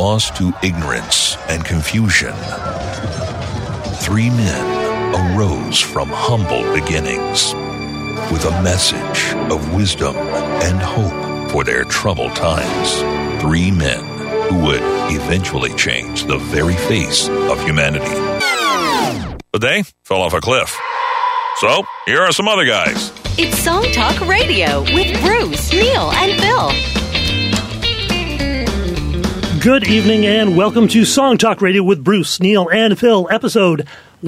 lost to ignorance and confusion, 3 men arose from humble beginnings with a message of wisdom and hope for their troubled times. 3 men who would eventually change the very face of humanity. But they fell off a cliff. So, here are some other guys. It's Song Talk Radio with Bruce, Neil, and Phil. Good evening and welcome to Song Talk Radio with Bruce, Neil, and Phil, episode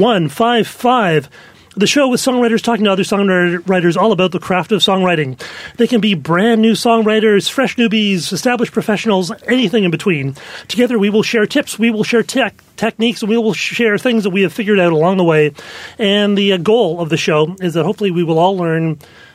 155. The show with songwriters talking to other songwriters all about the craft of songwriting. They can be brand new songwriters, fresh newbies, established professionals, anything in between. Together we will share tips, we will share techniques, and we will share things that we have figured out along the way. And the goal of the show is that hopefully we will all learn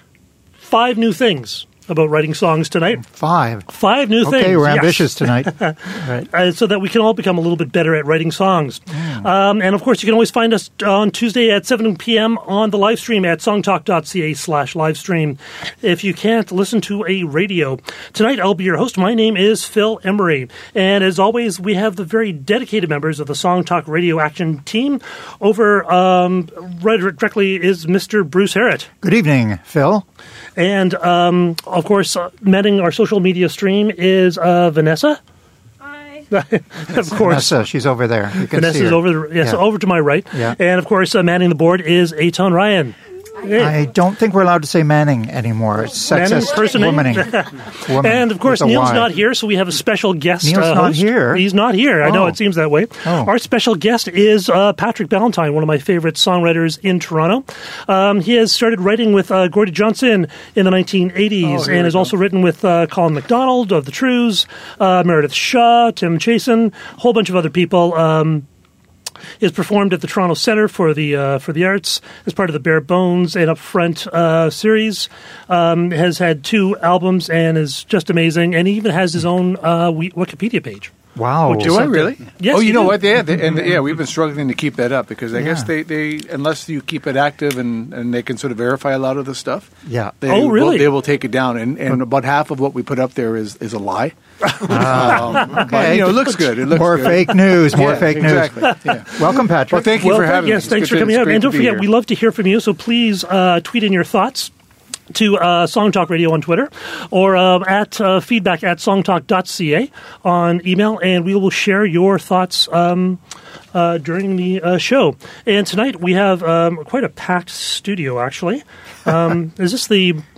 5 new things about writing songs tonight. 5 new things. Okay, we're ambitious tonight. Right. So that we can all become a little bit better at writing songs. And of course, you can always find us on Tuesday at 7 p.m. on the live stream at songtalk.ca/livestream if you can't listen to a radio. Tonight, I'll be your host. My name is Phil Emery. And as always, we have the very dedicated members of the Song Talk Radio Action team. Over right directly is Mr. Bruce Harrett. Good evening, Phil. And, of course, manning our social media stream is Vanessa. Hi. Of course. Vanessa, she's over there. You can Vanessa's see her. over to my right. Yeah. And, of course, manning the board is Eitan Ryan. I don't think we're allowed to say Manning anymore. It's sexist womaning. Woman And, of course, with a Neil's Y. not here, so we have a special guest Neil's not host. here? He's not here. I know Oh. it seems that way. Oh. Our special guest is Patrick Ballantyne, one of my favorite songwriters in Toronto. He has started writing with Gordie Johnson in the 1980s and has also written with Colin MacDonald of The Trews, Meredith Shaw, Tim Chasen, a whole bunch of other people. Is performed at the Toronto Centre for the Arts as part of the Bare Bones and Up Front series. Has had 2 albums and is just amazing. And he even has his own Wikipedia page. Wow. Do I really? Yes, Oh, you know do. what? We've been struggling to keep that up because I guess they unless you keep it active and they can sort of verify a lot of the stuff. Yeah. Really? They will take it down, and about half of what we put up there is a lie. But Okay. it looks good. It looks More good. fake news. More Yeah, fake news. Exactly. Yeah. Welcome, Patrick. Well, thank you for having me. Yes, thanks It's for good to- coming it's out. great And don't to be forget, here. we love to hear from you, so please tweet in your thoughts to Song Talk Radio on Twitter or at feedback at songtalk.ca on email, and we will share your thoughts during the show. And tonight we have quite a packed studio, actually. Is this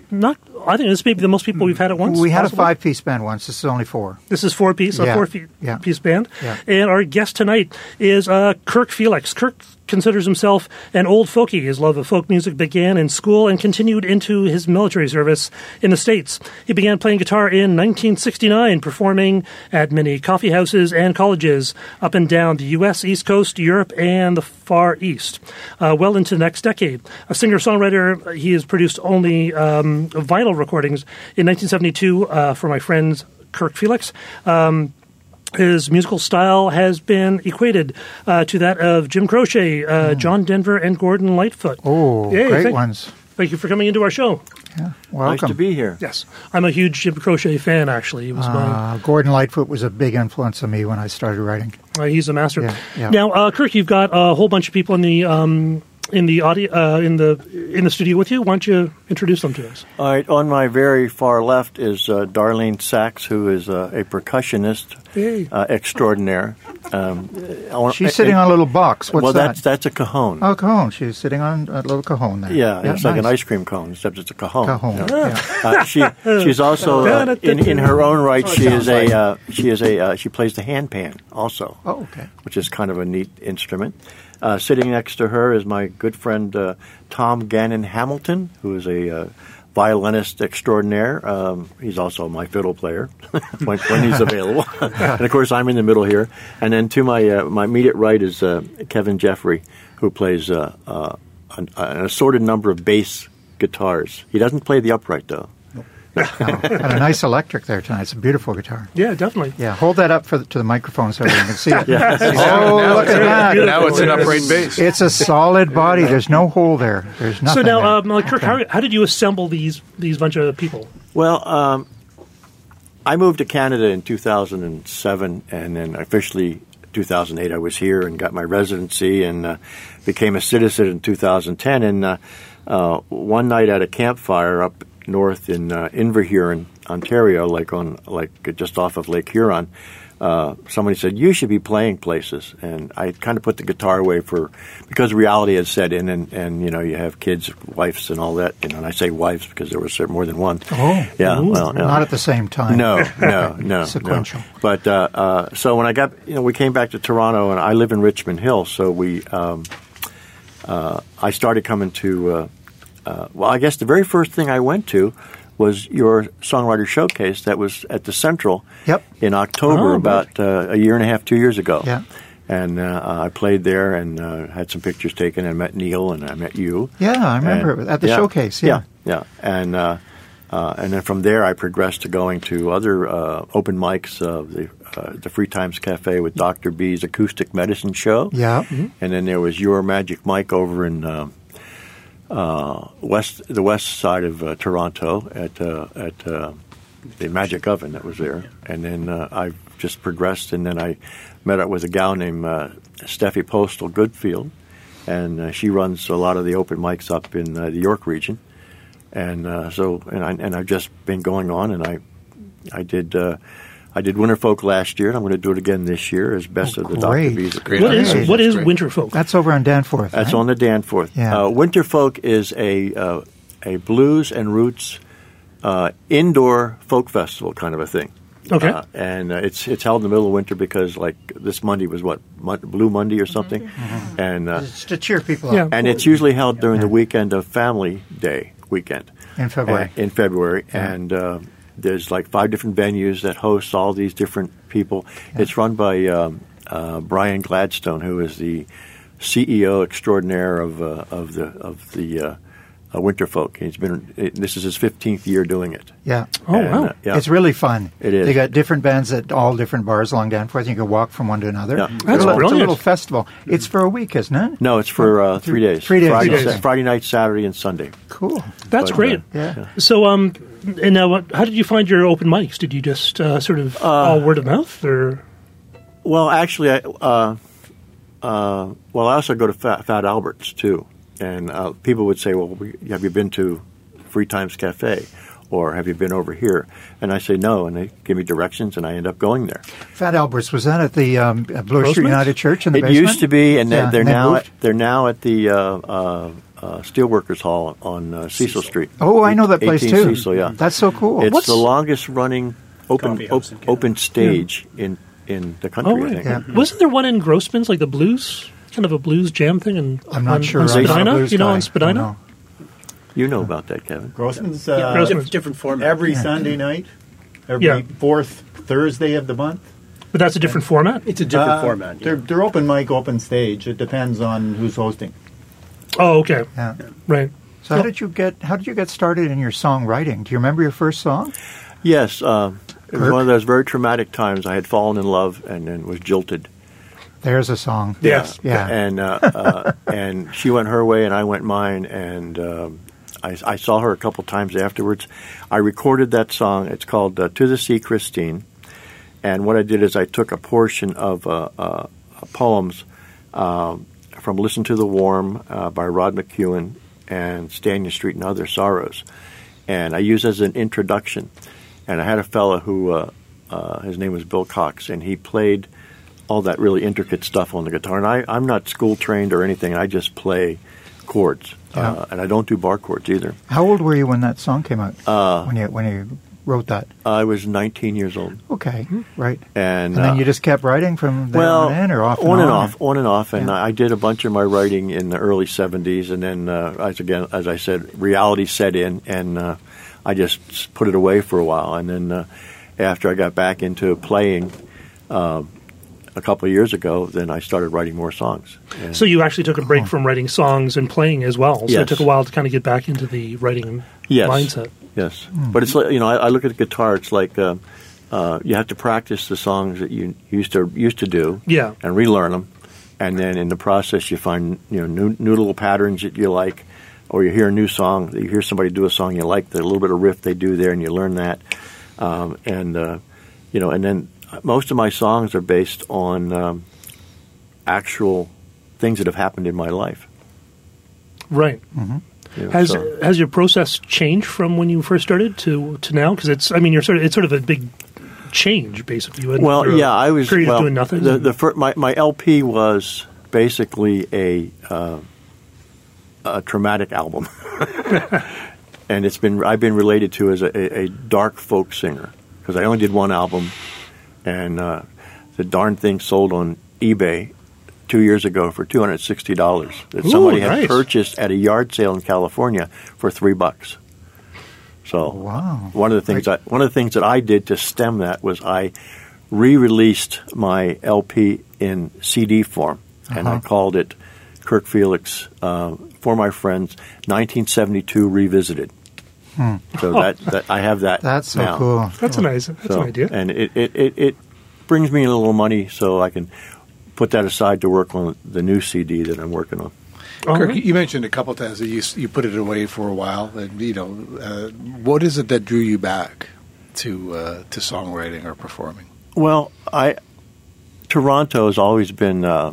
I think this may be the most people we've had at once. We had possibly. a 5-piece band once. This is only 4. This is 4-piece, a Yeah. 4-piece band. Yeah. And our guest tonight is Kirk Felix. Kirk considers himself an old folkie. His love of folk music began in school and continued into his military service in the States. He began playing guitar in 1969, performing at many coffee houses and colleges up and down the U.S., East Coast, Europe, and the Far East, well into the next decade. A singer-songwriter, he has produced only vinyl recordings in 1972 for my friends Kirk Felix. His musical style has been equated to that of Jim Croce, John Denver, and Gordon Lightfoot. Oh, Yay, great ones. Thank you for coming into our show. Yeah. Welcome. Nice to be here. Yes, I'm a huge Jim Croce fan, actually. He was Gordon Lightfoot was a big influence on me when I started writing. he's a master. Yeah. Now, Kirk, you've got a whole bunch of people in the audio, in the studio with you. Why don't you introduce them to us? All right, on my very far left is Darlene Sachs, who is a percussionist extraordinaire. She's sitting on a little box. What's that? That's a cajon. Oh, cajon. She's sitting on a little cajon there. Yeah, it's like an nice. ice cream cone, except it's a cajon. Cajon. Yeah. She's also in her own right. She plays the handpan also. Oh, okay. Which is kind of a neat instrument. Sitting next to her is my good friend Tom Gannon Hamilton, who is a violinist extraordinaire. He's also my fiddle player when he's available. And, of course, I'm in the middle here. And then to my immediate right is Kevin Jeffrey, who plays an assorted number of bass guitars. He doesn't play the upright, though. And a nice electric there tonight. It's a beautiful guitar. Yeah, definitely. Yeah, hold that up to the microphone so everyone can see it. Yeah. Oh, look at that. Now it's an upright bass. It's a solid body. There's no hole there. There's nothing So now, there. Kirk, how did you assemble these bunch of people? Well, I moved to Canada in 2007, and then officially 2008 I was here and got my residency and became a citizen in 2010. And one night at a campfire up north in Inverhuron, Ontario, like just off of Lake Huron, somebody said, "You should be playing places." And I kind of put the guitar away because reality had set in, and you have kids, wives, and all that. And I say wives because there was more than one. Oh, yeah. Well, not at the same time. No. Sequential. No. But so when I got, we came back to Toronto, and I live in Richmond Hill, so I started coming to. Well, I guess the very first thing I went to was your songwriter showcase that was at the Central in October, about a year and a half, 2 years ago. Yeah. And I played there and had some pictures taken and met Neil and I met you. Yeah, I remember at the showcase. Yeah. And then from there I progressed to going to other open mics, the Free Times Cafe with Dr. B's Acoustic Medicine Show. Yeah. Mm-hmm. And then there was Your Magic Mike over in the west side of Toronto at the Magic Oven that was there, and then I just progressed, and then I met up with a gal named Steffi Postal Goodfield, and she runs a lot of the open mics up in the York region, and I've just been going on, and I did Winterfolk last year, and I'm going to do it again this year as best of the Dr. B's. What is Winterfolk? That's over on Danforth. That's on the Danforth. Yeah. Winterfolk is a blues and roots indoor folk festival kind of a thing. Okay. And it's held in the middle of winter because like this Monday was Blue Monday or something, Mm-hmm. and it's to cheer people up. And it's usually held during the weekend of Family Day weekend in February. And there's like 5 different venues that host all these different people. Yeah. It's run by Brian Gladstone, who is the CEO extraordinaire of the Winterfolk. This is his 15th year doing it. Yeah. Wow. It's really fun. It is. They got different bands at all different bars along Danforth. You can walk from one to another. Yeah. That's brilliant. It's a little festival. It's for a week, isn't it? No, it's for 3 days. 3 days. Friday night, Saturday, and Sunday. Cool. That's great. Yeah. So, and now, how did you find your open mics? Did you just sort of all word of mouth, or? Well, actually, I also go to Fat Albert's too, and people would say, "Well, have you been to Free Times Cafe, or have you been over here?" And I say no, and they give me directions, and I end up going there. Fat Albert's, was that at the Bloor Street United Church in the basement? It used to be, and they're now at the Steelworkers Hall on Cecil Street. Oh, I know that place too. Cecil, yeah. That's so cool. It's the longest running open stage in the country. Oh, right. I think. Yeah. Wasn't there one in Grossman's, like the blues, kind of a blues jam thing? And I'm not sure. On Spadina? On Spadina? You know about that, Kevin. Grossman's different format. Every Sunday night, every fourth Thursday of the month. But that's a different format? It's a different format. Yeah. They're open mic, open stage. It depends on who's hosting. Oh, okay. Yeah. Right. So how did you get started in your songwriting? Do you remember your first song? Yes. It was one of those very traumatic times. I had fallen in love and then was jilted. There's a song. Yes. Yeah. And she went her way and I went mine, and I saw her a couple times afterwards. I recorded that song. It's called To the Sea, Christine. And what I did is I took a portion of poems from Listen to the Warm by Rod McEwen and Stanier Street and Other Sorrows. And I used as an introduction. And I had a fellow who, his name was Bill Cox, and he played all that really intricate stuff on the guitar. And I'm not school trained or anything. I just play chords. And I don't do bar chords either. How old were you when that song came out, when you wrote that? I was 19 years old. Okay, right. And then you just kept writing from there on in, or off and on? On and off. And I did a bunch of my writing in the early 70s. And then, as I said, reality set in, and I just put it away for a while. And then after I got back into playing a couple of years ago, then I started writing more songs. And so you actually took a break from writing songs and playing as well. So yes. It took a while to kind of get back into the writing mindset. Yes. But it's like, I look at the guitar, it's like you have to practice the songs that you used to do and relearn them. And then in the process you find new little patterns that you like, or you hear a new song, you hear somebody do a song you like, the little bit of riff they do there, and you learn that. And and then most of my songs are based on actual things that have happened in my life. Right. Mm-hmm. Has your process changed from when you first started to now? Because it's sort of a big change, basically. I was period of doing nothing. My LP was basically a traumatic album, and I've been related to as a dark folk singer because I only did one album, and the darn thing sold on eBay 2 years ago for $260 that somebody had purchased at a yard sale in California for $3. So one of the things that I did to stem that was I re-released my LP in CD form, and I called it Kirk Felix For My Friends 1972 Revisited. So that I have that. That's so now. cool. That's an idea, and it brings me a little money so I can put that aside to work on the new CD that I'm working on. Kirk, you mentioned a couple times that you put it away for a while. And, what is it that drew you back to songwriting or performing? Well, Toronto has always been a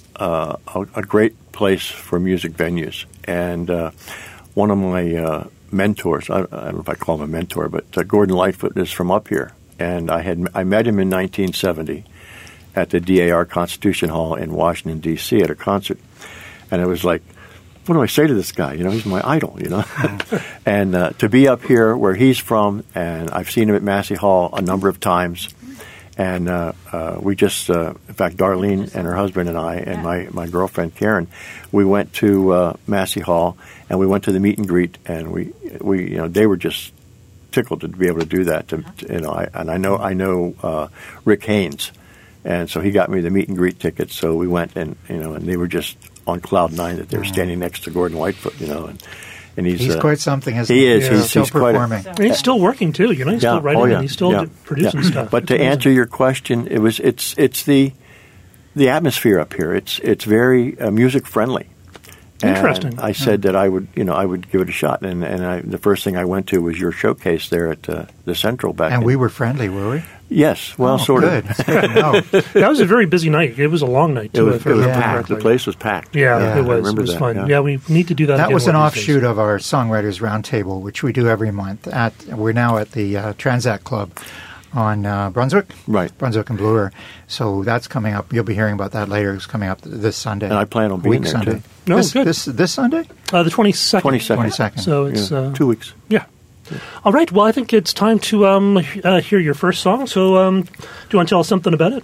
great place for music venues, and one of my mentors, I don't know if I call him a mentor, but Gordon Lightfoot is from up here, and I met him in 1970 at the DAR Constitution Hall in Washington, D.C. at a concert. And it was like, what do I say to this guy? He's my idol, And to be up here where he's from, and I've seen him at Massey Hall a number of times. And we just, in fact, Darlene and her husband and I and my girlfriend Karen, we went to Massey Hall and we went to the meet and greet, and we they were just tickled to be able to do that. I know Rick Haynes. And so he got me the meet and greet tickets. So we went, and they were just on cloud nine that they were standing next to Gordon Lightfoot, and he's quite something. He is. He's still performing. He's still working too. He's still writing and he's still producing stuff. But to answer your question, it's the atmosphere up here. It's very music friendly. Interesting. And I said that I would give it a shot, and the first thing I went to was your showcase there at the Central back. And we were friendly, were we? Yes, well, sort of. That was a very busy night. It was a long night, too. It was packed. The place was packed. Yeah, it was. It was fun. Yeah, we need to do that. That was an offshoot of our Songwriters Roundtable, which we do every month. We're now at the Transact Club on Brunswick. Right. Brunswick and Bloor. So that's coming up. You'll be hearing about that later. It's coming up this Sunday. And I plan on being there, Sunday. too. No, good. This Sunday? The 22nd. 22nd. So it's 2 weeks. Yeah. All right. Well, I think it's time to hear your first song. So do you want to tell us something about it?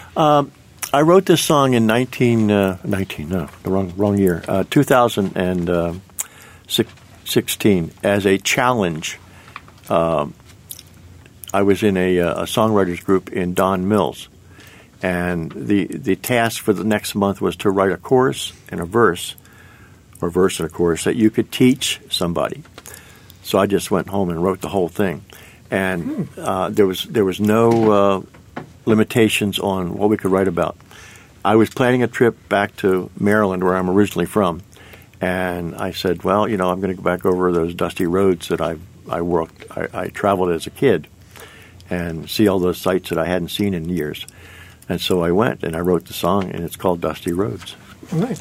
I wrote this song in 2016 as a challenge. I was in a songwriters group in Don Mills, and the task for the next month was to write a chorus and a verse, or verse and a chorus that you could teach somebody. So I just went home and wrote the whole thing, and there was no limitations on what we could write about. I was planning a trip back to Maryland, where I'm originally from, and I said, well, I'm going to go back over those dusty roads that I traveled as a kid, and see all those sights that I hadn't seen in years. And so I went and I wrote the song, and it's called Dusty Roads. Nice.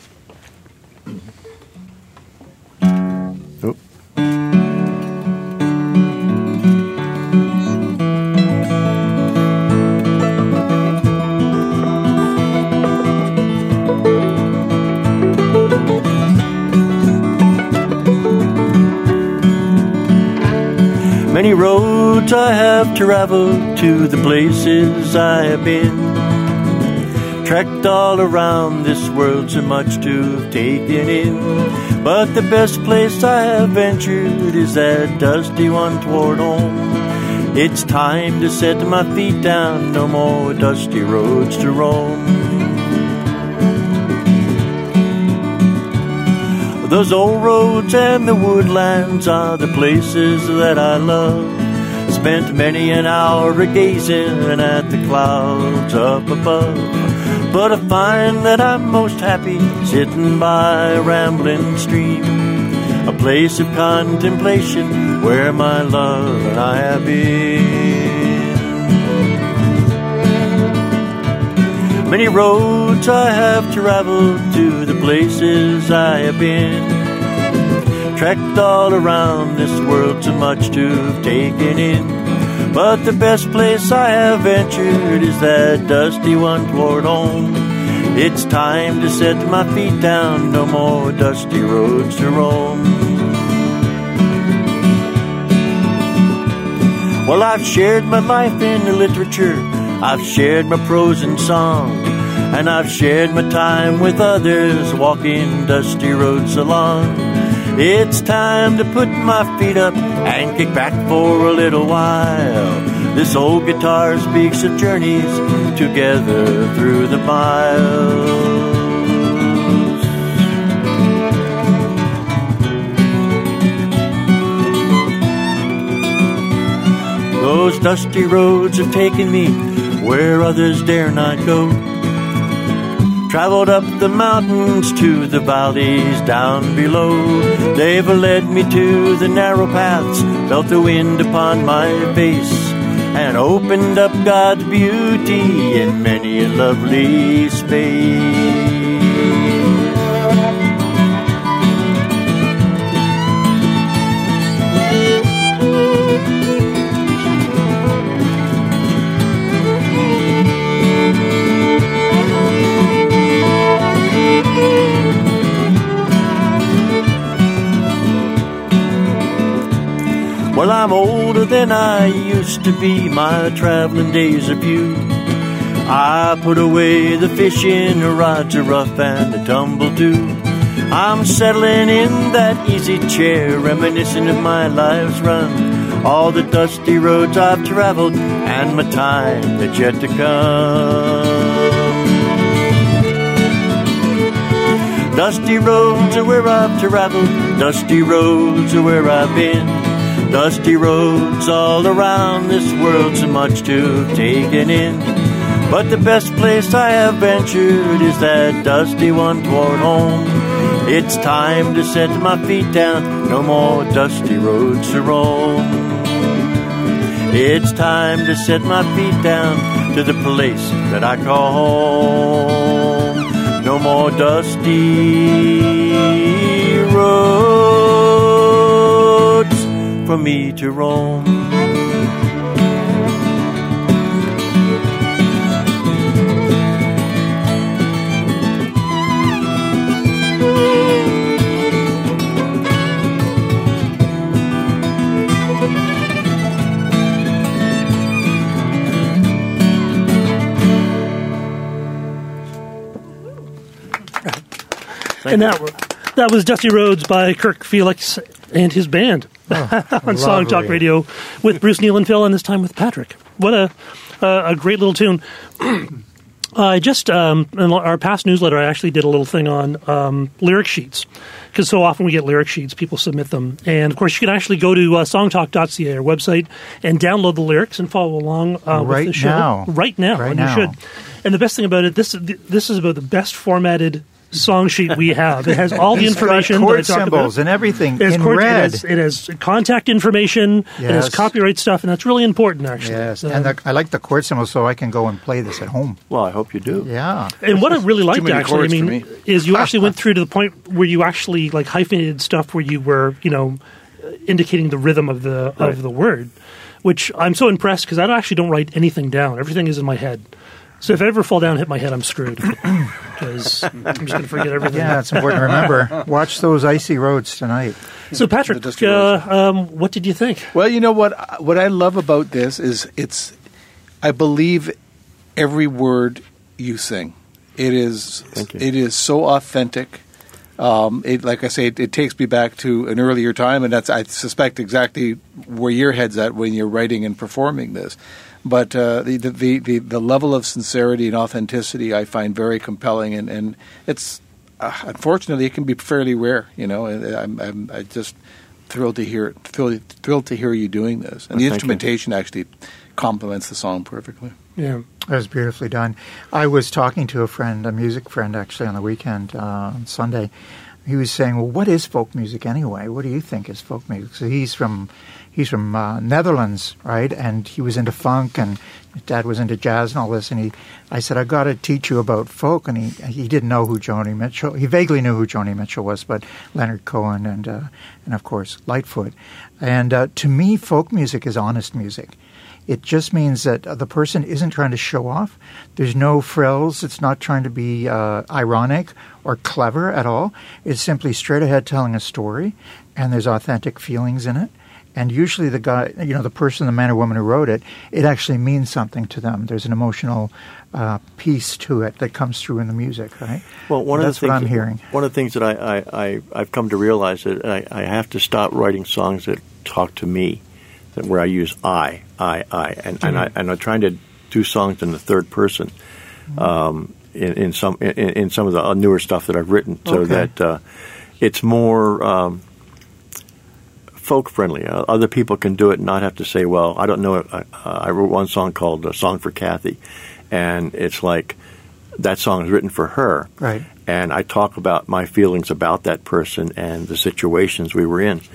Many roads I have traveled to the places I have been. Trekked all around this world, so much to have taken in. But the best place I have ventured is that dusty one toward home. It's time to set my feet down, no more dusty roads to roam. Those old roads and the woodlands are the places that I love. Spent many an hour a-gazing at the clouds up above. But I find that I'm most happy sitting by a rambling stream, a place of contemplation where my love and I have been. Many roads I have traveled to the places I have been. Trekked all around this world, so much to have taken in. But the best place I have ventured is that dusty one toward home. It's time to set my feet down, no more dusty roads to roam. Well, I've shared my life in the literature, I've shared my prose and song, and I've shared my time with others, walking dusty roads along. It's time to put my feet up and kick back for a little while. This old guitar speaks of journeys together through the miles. Those dusty roads have taken me where others dare not go. Traveled up the mountains to the valleys down below. They've led me to the narrow paths, felt the wind upon my face, and opened up God's beauty in many a lovely space. Well, I'm older than I used to be, my traveling days are few. I put away the fishing rods, a rough and a tumble too. I'm settling in that easy chair, reminiscing of my life's run, all the dusty roads I've traveled, and my time that's yet to come. Dusty roads are where I've traveled, dusty roads are where I've been. Dusty roads all around this world, so much to have taken in. But the best place I have ventured is that dusty one toward home. It's time to set my feet down, no more dusty roads to roam. It's time to set my feet down to the place that I call home. No more dusty roads for me to roam. And that was Dusty Roads by Kirk Felix and his band on Song Talk Radio with Bruce, Neil, and Phil, and this time with Patrick. What a great little tune. I just, in our past newsletter, I actually did a little thing on lyric sheets, because so often we get lyric sheets, people submit them. And, of course, you can actually go to songtalk.ca, our website, and download the lyrics and follow along with the show. Right now. You should. And the best thing about it, this is about the best formatted song sheet we have. It has all the information. It's got chord symbols and everything in red. It has contact information. Yes. It has copyright stuff, and that's really important, actually. Yes, and I like the chord symbols so I can go and play this at home. Well, I hope you do. Yeah. And what I really liked, actually, is you actually went through to the point where you actually like hyphenated stuff where you were, indicating the rhythm of the word, which I'm so impressed because I actually don't write anything down. Everything is in my head. So if I ever fall down and hit my head, I'm screwed because I'm just going to forget everything. Yeah, it's important to remember. Watch those icy roads tonight. So Patrick, what did you think? Well, you know what I love about this is I believe every word you sing. It is so authentic. Like I say, it takes me back to an earlier time, and that's I suspect exactly where your head's at when you're writing and performing this. But the level of sincerity and authenticity I find very compelling, and it's unfortunately it can be fairly rare. I'm just thrilled to hear it. Thrilled to hear you doing this, and the instrumentation actually complements the song perfectly. Yeah, that was beautifully done. I was talking to a friend, a music friend, actually on the weekend on Sunday. he was saying, well, what is folk music anyway? What do you think is folk music? So he's from Netherlands, right? And he was into funk, and his dad was into jazz and all this. And I said, I got to teach you about folk. And he didn't know who Joni Mitchell. He vaguely knew who Joni Mitchell was, but Leonard Cohen and of course Lightfoot. And to me, folk music is honest music. It just means that the person isn't trying to show off. There's no frills. It's not trying to be ironic or clever at all. It's simply straight ahead telling a story, and there's authentic feelings in it. And usually the guy, the person, the man or woman who wrote it, it actually means something to them. There's an emotional piece to it that comes through in the music, right? Well, that's what I'm hearing. One of the things that I've come to realize that I have to stop writing songs that talk to me, where I use I, and I'm trying to do songs in the third person in some of the newer stuff that I've written, so that it's more folk friendly. Other people can do it and not have to say, well, I don't know. I wrote one song called "A Song for Kathy," and it's like that song is written for her, right? And I talk about my feelings about that person and the situations we were in,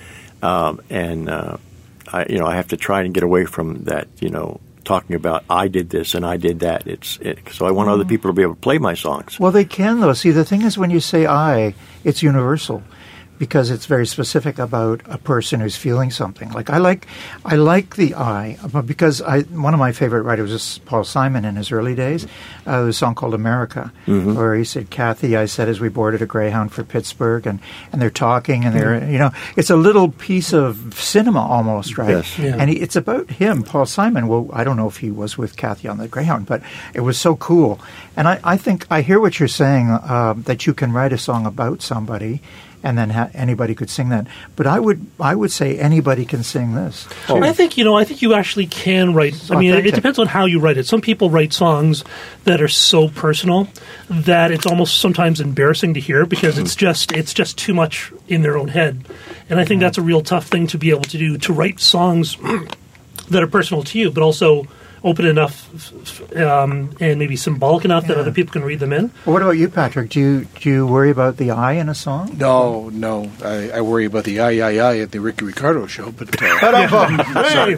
I have to try and get away from that, talking about I did this and I did that. So I want other people to be able to play my songs. Well, they can, though. See, the thing is, when you say I, it's universal, because it's very specific about a person who's feeling something. Like I like the I, because one of my favorite writers was Paul Simon in his early days. There was a song called America, where he said, Kathy, I said as we boarded a Greyhound for Pittsburgh, and they're talking, and they're, it's a little piece of cinema almost, right? Yes. Yeah. And it's about him, Paul Simon. Well, I don't know if he was with Kathy on the Greyhound, but it was so cool. And I think I hear what you're saying, that you can write a song about somebody, and then anybody could sing that. But I would say anybody can sing this. Oh. I think you actually can write. I mean, it depends on how you write it. Some people write songs that are so personal that it's almost sometimes embarrassing to hear, because it's just too much in their own head. And I think that's a real tough thing to be able to do, to write songs that are personal to you, but also open enough and maybe symbolic enough that other people can read them in. Well, what about you, Patrick? Do you worry about the I in a song? No. I worry about the I at the Ricky Ricardo show, but but seriously,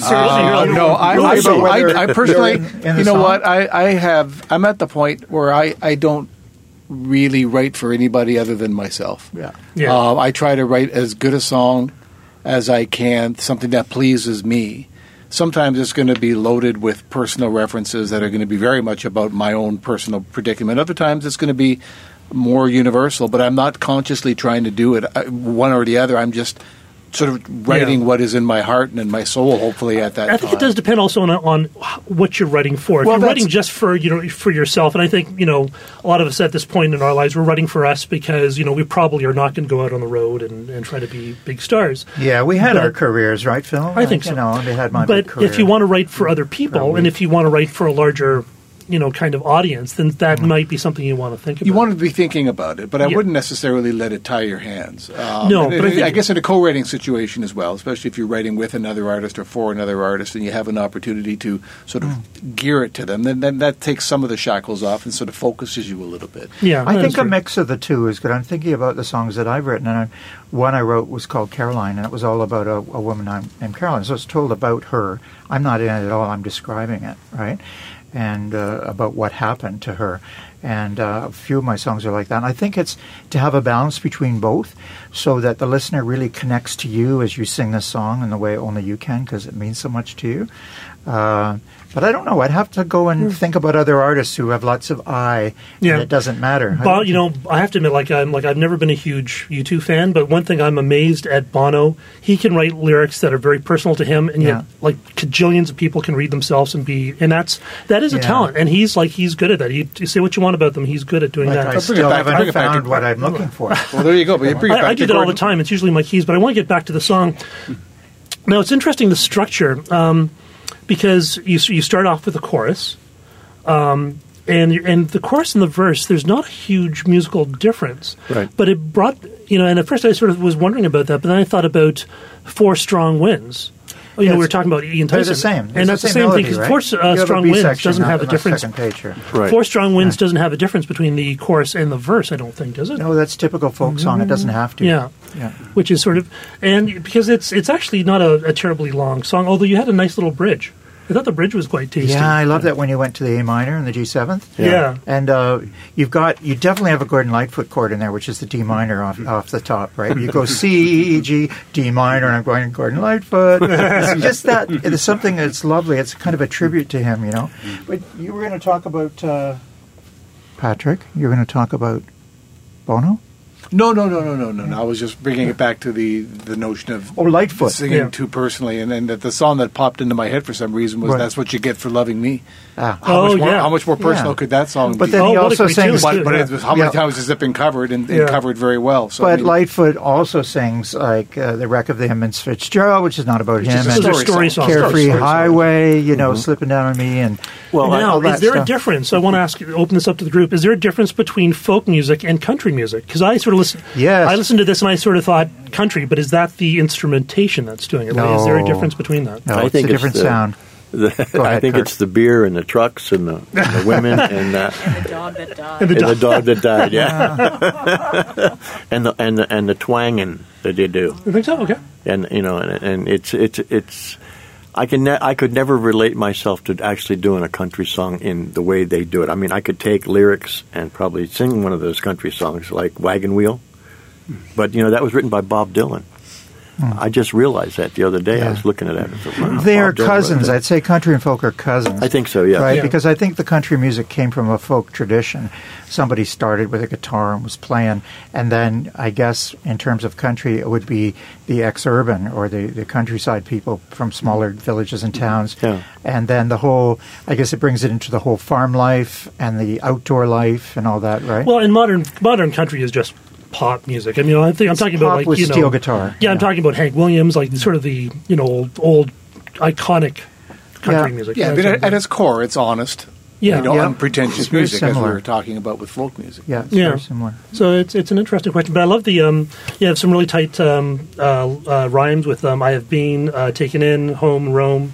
I personally, what, I'm at the point where I don't really write for anybody other than myself. Yeah. I try to write as good a song as I can, something that pleases me. Sometimes it's going to be loaded with personal references that are going to be very much about my own personal predicament. Other times it's going to be more universal, but I'm not consciously trying to do it one or the other. I'm just sort of writing what is in my heart and in my soul, hopefully, at that time. I think it does depend also on what you're writing for. If you're writing just for yourself, and I think a lot of us at this point in our lives, we're writing for us because we probably are not going to go out on the road and try to be big stars. Yeah, we had our careers, right, Phil? I think so. They had my big career. But if you want to write for other people, and if you want to write for a larger kind of audience, then that might be something you want to think about. You want to be thinking about it, but I wouldn't necessarily let it tie your hands. No, but I guess in a co-writing situation as well, especially if you're writing with another artist or for another artist, and you have an opportunity to sort of gear it to them, then that takes some of the shackles off and sort of focuses you a little bit. Yeah, I think a mix of the two is good. I'm thinking about the songs that I've written, and one I wrote was called Caroline, and it was all about a woman named Caroline. So it's told about her. I'm not in it at all. I'm describing it, right? And about what happened to her. And a few of my songs are like that. And I think it's to have a balance between both so that the listener really connects to you as you sing this song in the way only you can, because it means so much to you. But I don't know. I'd have to go and think about other artists who have lots of and it doesn't matter. But, I have to admit, I've never been a huge U2 fan, but one thing I'm amazed at Bono, he can write lyrics that are very personal to him, and yet, cajillions of people can read themselves and that is a talent, and he's good at that. You say what you want about them, he's good at doing that. I still haven't found what I'm looking for. Well, there you go. But I do that all the time. It's usually my keys, but I want to get back to the song. Now, it's interesting, the structure, because you start off with a chorus, and the chorus and the verse, there's not a huge musical difference. Right. But it brought, and at first I sort of was wondering about that, but then I thought about Four Strong Winds, we were talking about Ian Tyson. They're the same. And that's the same thing, because right? Four Strong Winds doesn't have a difference. Second page here. Right. Four Strong Winds doesn't have a difference between the chorus and the verse, I don't think, does it? No, that's typical folk song. It doesn't have to. Yeah. Which is sort of, and because it's actually not a terribly long song, although you had a nice little bridge. I thought the bridge was quite tasty. Yeah, I love that when you went to the A minor and the G7th. Yeah. And you definitely have a Gordon Lightfoot chord in there, which is the D minor off the top, right? You go C, E, G, D minor, and I'm going Gordon Lightfoot. It's just that, it's something that's lovely. It's kind of a tribute to him, you know. But you were going to talk about, Patrick, you were going to talk about Bono? No. I was just bringing it back to the notion of Lightfoot. singing too personally, and then the song that popped into my head for some reason was "That's What You Get for Loving Me." How much more personal could that song but be? Then he also sings. How many times has it been covered and covered very well? So, but Lightfoot also sings like the Wreck of the Emmons Fitzgerald, which is not about him, and story song. Carefree Highway, slipping down on me, and now is there a difference? I want to open this up to the group. Is there a difference between folk music and country music? Because I sort of listen. Yes. I listened to this and I sort of thought country, but is that the instrumentation that's doing it? No. Is there a difference between that? No, it's a different sound. I think it's the beer and the trucks and the women and the dog that died. And the dog that died, yeah. and the twanging that they do. I think so. Okay. And and it's I could never relate myself to actually doing a country song in the way they do it. I mean, I could take lyrics and probably sing one of those country songs like Wagon Wheel, but that was written by Bob Dylan. I just realized that the other day. Yeah. I was looking at that. And thought, wow, they are cousins. I'd say country and folk are cousins. I think so, yeah. Right? Yeah. Because I think the country music came from a folk tradition. Somebody started with a guitar and was playing. And then I guess in terms of country, it would be the ex-urban or the countryside people from smaller villages and towns. Yeah. And then I guess it brings it into the whole farm life and the outdoor life and all that, right? Well, and modern country is just pop music. I mean, I'm talking about like with steel guitar. Yeah, I'm talking about Hank Williams, like sort of the old iconic country music. Yeah, but at its core, it's honest. Yeah, unpretentious music, as we were talking about with folk music. Yeah, it's very similar. So it's an interesting question, but I love the you have some really tight rhymes with I have been, taken in, home, Rome.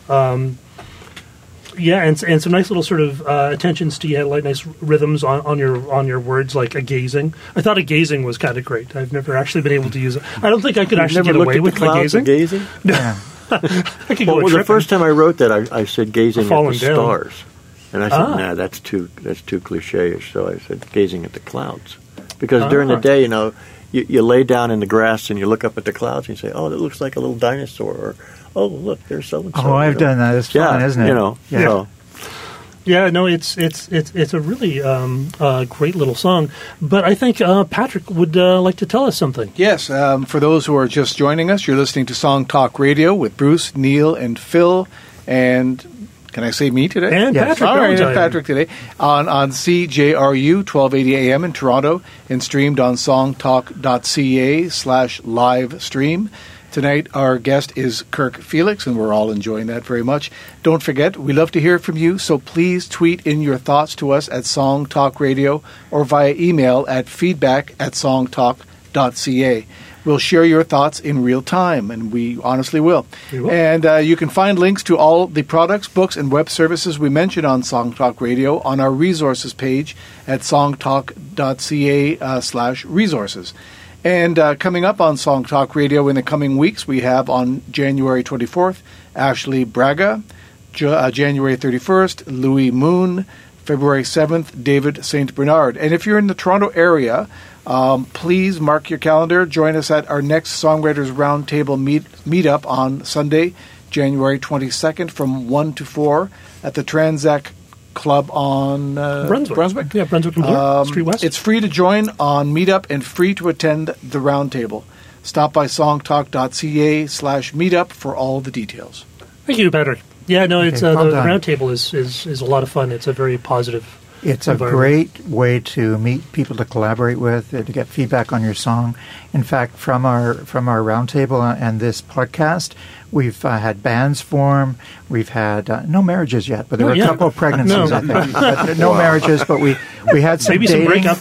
Yeah, and some nice little sort of attentions to like nice rhythms on your words, like a gazing. I thought a gazing was kind of great. I've never actually been able to use it. I don't think I could actually get away with my gazing. Yeah. I could go the first time I wrote that, I said gazing at the stars, and I said, nah, that's too cliche-ish. So I said gazing at the clouds, because during the day, you lay down in the grass and you look up at the clouds and you say, oh, that looks like a little dinosaur, or oh, look, there's so-and-so. Oh, I've done that. It's fun, isn't it? Yeah, no, it's a really great little song. But I think Patrick would like to tell us something. Yes, for those who are just joining us, you're listening to Song Talk Radio with Bruce, Neil, and Phil. And can I say me today? And yes. Patrick. All right, and Patrick today on CJRU 1280 AM in Toronto and streamed on songtalk.ca/live stream. Tonight, our guest is Kirk Felix, and we're all enjoying that very much. Don't forget, we love to hear from you, so please tweet in your thoughts to us at Song Talk Radio or via email at feedback@songtalk.ca. We'll share your thoughts in real time, and we honestly will. And you can find links to all the products, books, and web services we mentioned on Song Talk Radio on our resources page at songtalk.ca/resources. And coming up on Song Talk Radio in the coming weeks, we have on January 24th, Ashley Braga, January 31st, Louis Moon, February 7th, David St. Bernard. And if you're in the Toronto area, please mark your calendar. Join us at our next Songwriters Roundtable meetup on Sunday, January 22nd from 1 to 4 at the Transac Club on Brunswick. Yeah, Brunswick and Bloor, Street West. It's free to join on Meetup and free to attend the roundtable. Stop by songtalk.ca/meetup for all the details. Thank you, Patrick. Yeah, no, it's the roundtable is a lot of fun. It's a very positive. It's a great way to meet people to collaborate with, to get feedback on your song. In fact, from our roundtable and this podcast, we've had bands form. We've had no marriages yet, but there were a couple of pregnancies, I think. But no marriages, but we had some maybe dating. some breakups.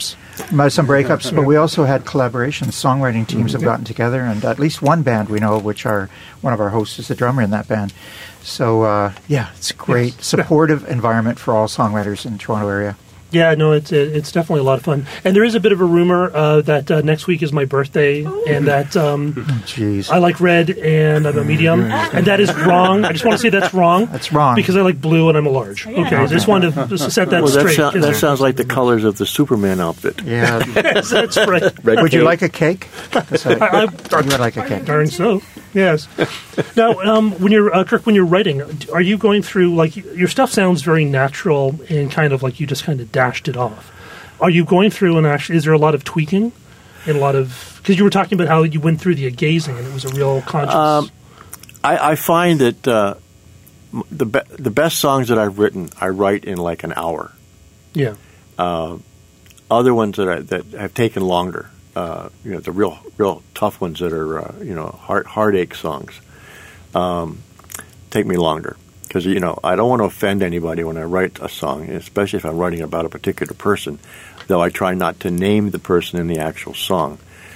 some breakups, but we also had collaborations. Songwriting teams have gotten together, and at least one band we know, which one of our hosts is the drummer in that band. So, it's a great, supportive environment for all songwriters in the Toronto area. Yeah, no, it's definitely a lot of fun. And there is a bit of a rumor that next week is my birthday, and that I like red and I'm a medium, and that is wrong. I just want to say that's wrong. That's wrong. Because I like blue and I'm a large. Okay, I just wanted to set that straight. That sounds like the colors of the Superman outfit. Yeah. Yes, that's right. Would you like a cake? You would like a cake. Darn so. Yes. Now, when you're Kirk, when you're writing, are you going through, like, your stuff sounds very natural and kind of like you just kind of dashed it off. Are you going through and actually, is there a lot of tweaking and a lot of, because you were talking about how you went through the gazing and it was a real conscious. I find that the best songs that I've written, I write in like an hour. Yeah. Other ones that have taken longer. The real tough ones that are heartache songs take me longer because I don't want to offend anybody when I write a song, especially if I'm writing about a particular person. Though I try not to name the person in the actual song,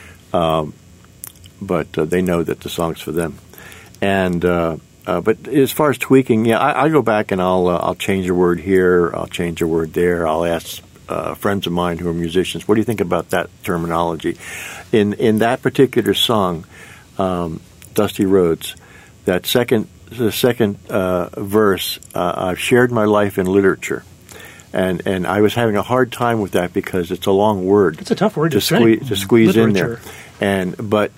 but they know that the song's for them. And but as far as tweaking, I go back and I'll change a word here, I'll change a word there, I'll ask. Friends of mine who are musicians, what do you think about that terminology? In that particular song, Dusty Roads, the second verse, I've shared my life in literature, and I was having a hard time with that because it's a long word. It's a tough word to squeeze literature. In there, but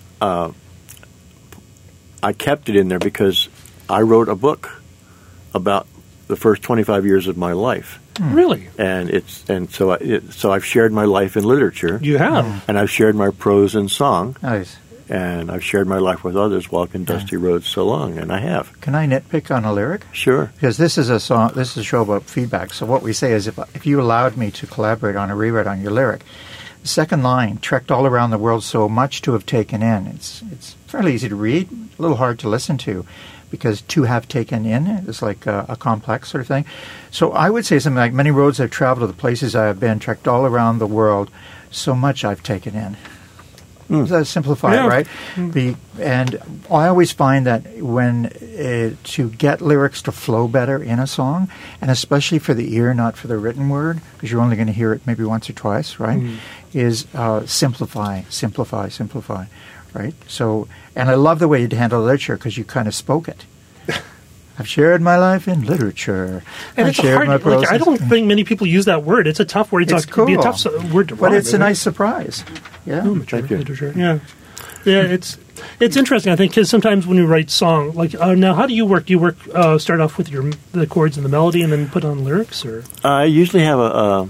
I kept it in there because I wrote a book about the first 25 years of my life. Really? So I've shared my life in literature. You have. And I've shared my prose in song. Nice. And I've shared my life with others, walking dusty roads so long, and I have. Can I nitpick on a lyric? Sure. Because this is a song. This is a show about feedback. So what we say is, if you allowed me to collaborate on a rewrite on your lyric, the second line, trekked all around the world so much to have taken in. It's fairly easy to read, a little hard to listen to. Because to have taken in is like a complex sort of thing. So I would say something like, many roads I've traveled, the places I have been, trekked all around the world, so much I've taken in. That's simplified, right? And I always find that when to get lyrics to flow better in a song, and especially for the ear, not for the written word, because you're only going to hear it maybe once or twice, right, is simplify. Right. So, and I love the way you handle literature because you kind of spoke it. I've shared my life in literature. And it's hard. I don't think many people use that word. It's a tough word. It's cool. It'd be a tough word to write. But it's a nice surprise. Yeah. Literature. Yeah. Yeah. It's interesting. I think because sometimes when you write song, like now, how do you work? Do you work start off with the chords and the melody, and then put on lyrics, or? I usually have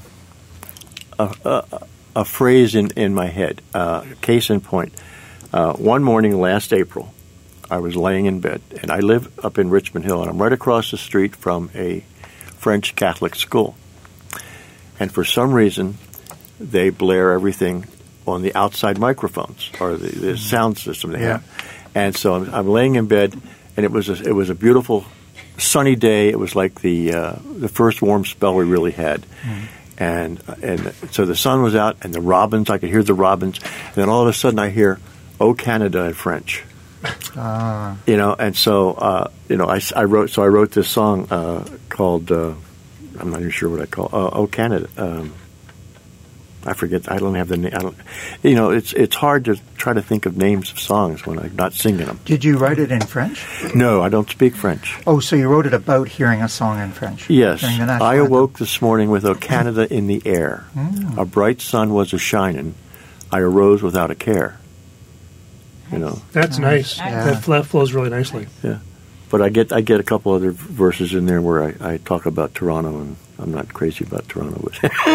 a phrase in my head. Case in point. One morning last April, I was laying in bed, and I live up in Richmond Hill, and I'm right across the street from a French Catholic school. And for some reason, they blare everything on the outside microphones, or the sound system they have. And so I'm laying in bed, and it was a beautiful sunny day. It was like the first warm spell we really had. And so the sun was out, and the robins, I could hear the robins, and then all of a sudden I hear, "Oh, Canada" in French. And so I wrote this song called I'm not even sure what I call "Oh, Canada." I forget. I don't have the name. It's hard to try to think of names of songs when I'm not singing them. Did you write it in French? No, I don't speak French. Oh, so you wrote it about hearing a song in French? Yes. I awoke this morning with "Oh, Canada" in the air. A bright sun was a-shining. I arose without a care. That's nice. Yeah. That flows really nicely. Yeah, but I get a couple other verses in there where I talk about Toronto, and I'm not crazy about Toronto.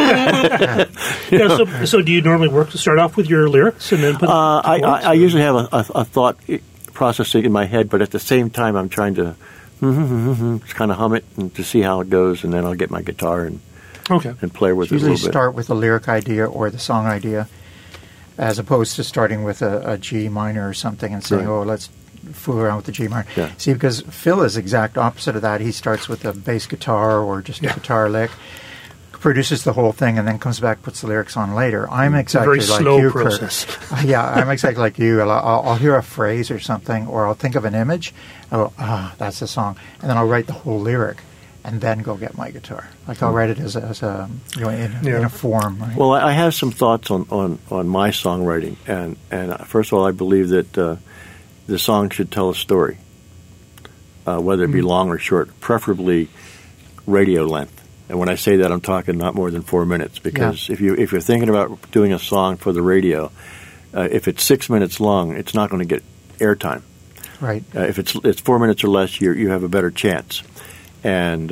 So do you normally start off with your lyrics and then put? I usually have a thought processing in my head, but at the same time I'm trying to just kind of hum it and to see how it goes, and then I'll get my guitar and play with it a little bit. Usually start with the lyric idea or the song idea, as opposed to starting with a G minor or something and saying, "Oh, let's fool around with the G minor." Yeah. See, because Phil is exact opposite of that. He starts with a bass guitar or just a guitar lick, produces the whole thing and then comes back, puts the lyrics on later. I'm exactly very like slow you, process. Kurt. Yeah, I'm exactly like you. I'll hear a phrase or something, or I'll think of an image. I'll go, that's the song, and then I'll write the whole lyric, and then go get my guitar. Like I'll write it as a in a form. Right? Well, I have some thoughts on my songwriting, and first of all, I believe that the song should tell a story, whether it be long or short, preferably radio length. And when I say that, I'm talking not more than 4 minutes, because if you're thinking about doing a song for the radio, if it's 6 minutes long, it's not going to get airtime. Right. If it's 4 minutes or less, you have a better chance. And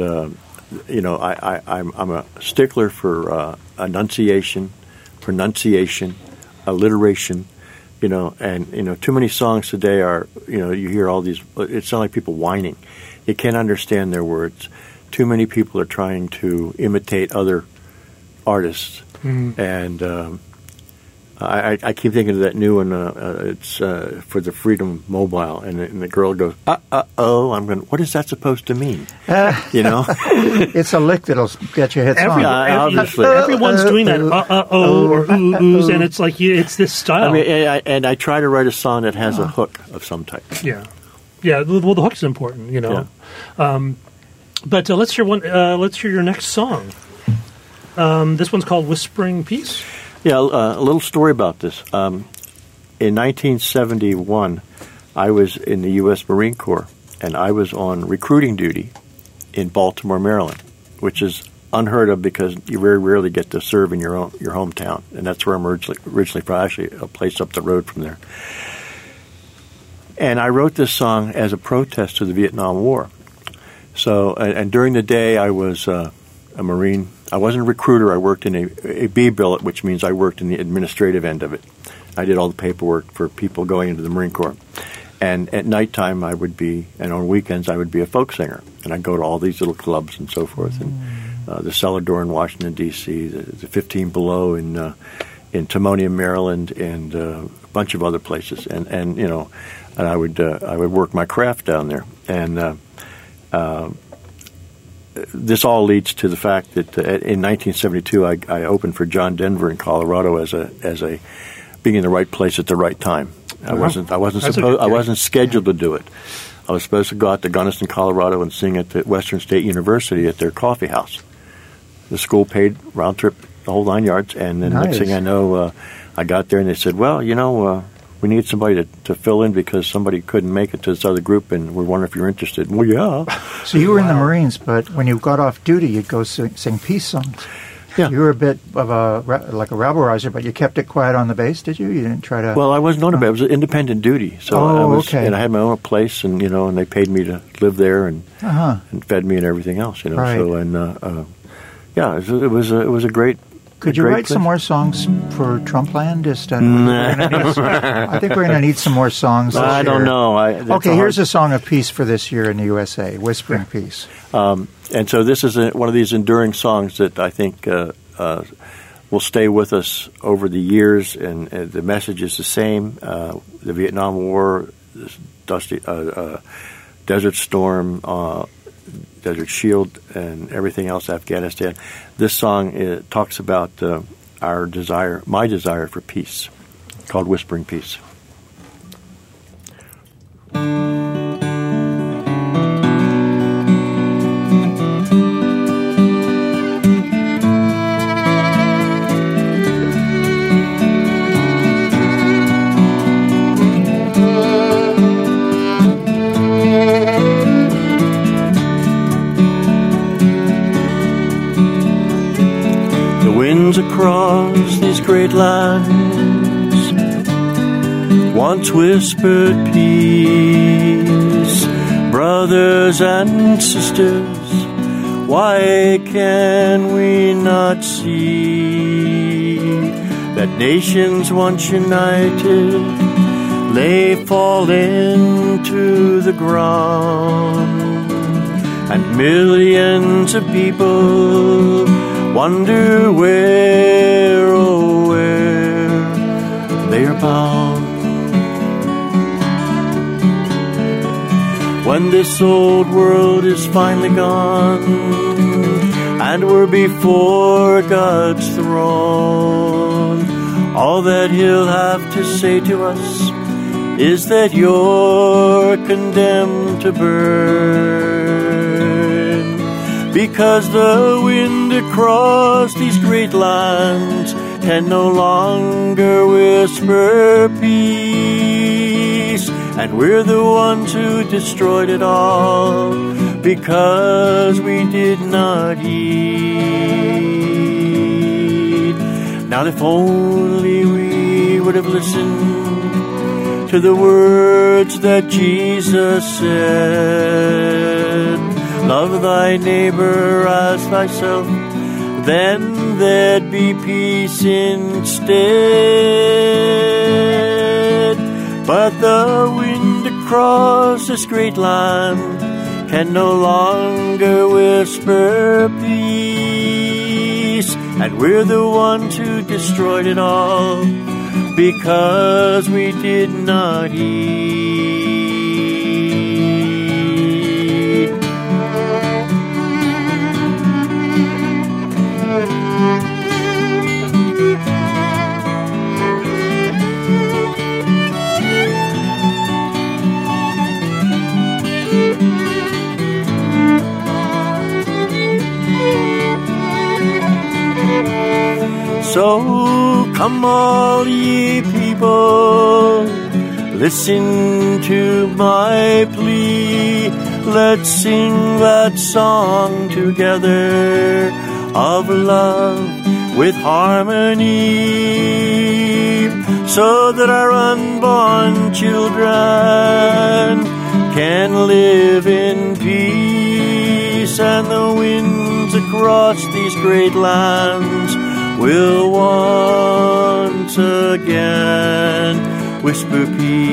I'm a stickler for enunciation, pronunciation, alliteration. Too many songs today are, you hear all these. It sounds like people whining. You can't understand their words. Too many people are trying to imitate other artists, and I keep thinking of that new one. It's for the Freedom Mobile, and the girl goes, "Oh." I'm going, what is that supposed to mean? It's a lick that'll get you hit song. Obviously, everyone's doing that or oohs, and it's like it's this style. I mean, and I try to write a song that has a hook of some type. Yeah. Well, the hook's important, Yeah. But let's hear one. Let's hear your next song. This one's called "Whispering Peace." Yeah, a little story about this. In 1971, I was in the U.S. Marine Corps, and I was on recruiting duty in Baltimore, Maryland, which is unheard of because you very rarely get to serve in your hometown, and that's where I'm originally from. Actually, a place up the road from there. And I wrote this song as a protest to the Vietnam War. So, and during the day, I was a Marine. I wasn't a recruiter. I worked in a B billet, which means I worked in the administrative end of it. I did all the paperwork for people going into the Marine Corps. And at nighttime, and on weekends, I would be a folk singer. And I'd go to all these little clubs and so forth. And the Cellar Door in Washington, D.C., the 15 Below in Timonium, Maryland, and a bunch of other places. And I would work my craft down there. And this all leads to the fact that in 1972 I opened for John Denver in Colorado as a being in the right place at the right time. I wasn't scheduled to do it. I was supposed to go out to Gunnison, Colorado, and sing at the Western State University at their coffee house. The school paid round trip, the whole 9 yards, and then next thing I know, I got there and they said, "Well, we need somebody to fill in because somebody couldn't make it to this other group, and we're wondering if you're interested." Well, yeah. So you were in the Marines, but when you got off duty, you'd go sing peace songs. Yeah. You were a bit of a rabble-rouser, but you kept it quiet on the base, did you? You didn't try to... Well, I wasn't on a base. It was an independent duty. So and I had my own place, and and they paid me to live there and fed me and everything else, Right. So, and it was a great... Could you write some more songs for Trumpland? I think we're going to need some more songs this year. I don't know. Here's a song of peace for this year in the USA, Whispering Peace. And so this is one of these enduring songs that I think will stay with us over the years, and the message is the same. The Vietnam War, Desert Storm, Desert Shield, and everything else, Afghanistan. This song talks about my desire for peace, called Whispering Peace. Across these great lands once whispered peace. Brothers and sisters, why can we not see that nations once united lay falling to the ground, and millions of people wonder where, oh where they are bound. When this old world is finally gone and we're before God's throne. All that He'll have to say to us is that you're condemned to burn, because the wind across these great lands can no longer whisper peace, and we're the ones who destroyed it all because we did not heed. Now if only we would have listened to the words that Jesus said, love thy neighbor as thyself, then there'd be peace instead. But the wind across this great land can no longer whisper peace, and we're the ones who destroyed it all because we did not heed. So come all ye people, listen to my plea. Let's sing that song together of love with harmony, so that our unborn children can live in peace, and the winds across these great lands will once again whisper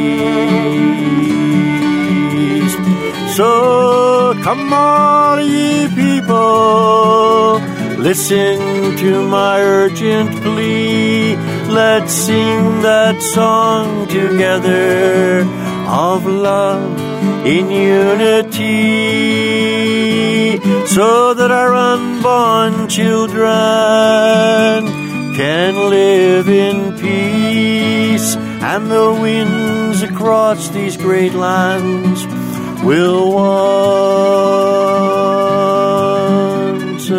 peace. So come all ye people, listen to my urgent plea. Let's sing that song together of love in unity, so that our unborn children can live in peace, and the winds across these great lands will once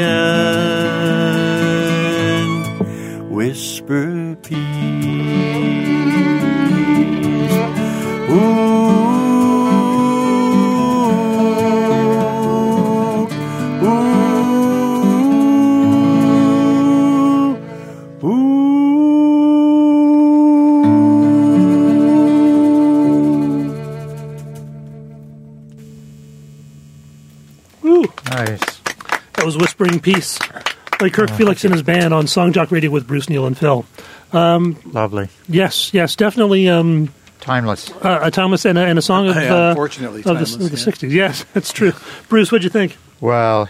again whisper peace. Ooh. That was Whispering Peace by Kirk Felix and his band on Song Jock Radio with Bruce, Neil, and Phil. Lovely. Yes, definitely. Timeless. A timeless and a song of, unfortunately, of the 60s. Yes, that's true. Bruce, what'd you think? Well,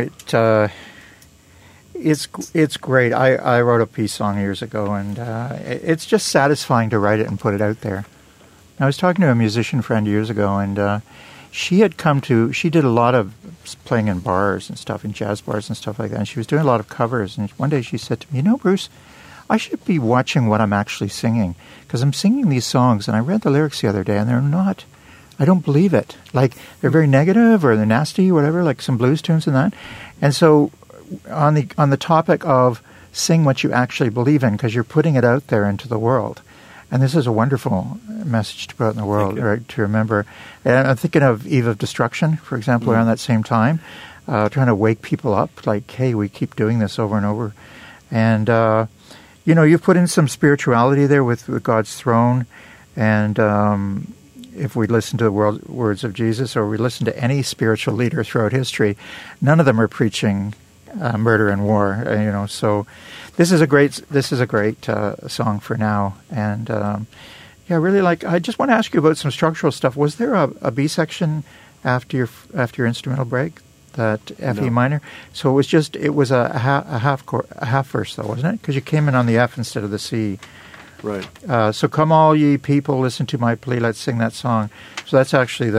it's great. I wrote a peace song years ago, and it's just satisfying to write it and put it out there. I was talking to a musician friend years ago, and she did a lot of playing in bars and stuff, in jazz bars and stuff like that, and she was doing a lot of covers, and one day she said to me, Bruce, I should be watching what I'm actually singing, because I'm singing these songs, and I read the lyrics the other day, and they're not, I don't believe it. Like, they're very negative, or they're nasty, or whatever, like some blues tunes and that. And so, on the topic of sing what you actually believe in, because you're putting it out there into the world. And this is a wonderful message to put out in the world, right, to remember. And I'm thinking of Eve of Destruction, for example, around that same time, trying to wake people up, like, hey, we keep doing this over and over. And, you've put in some spirituality there with God's throne. And if we listen to the words of Jesus, or we listen to any spiritual leader throughout history, none of them are preaching murder and war, so this is a great song for now. And really, I just want to ask you about some structural stuff. Was there a B section after your instrumental break, that F E minor? So it was a half verse though, wasn't it? Because you came in on the F instead of the C. Right. So come all ye people, listen to my plea. Let's sing that song. So that's actually the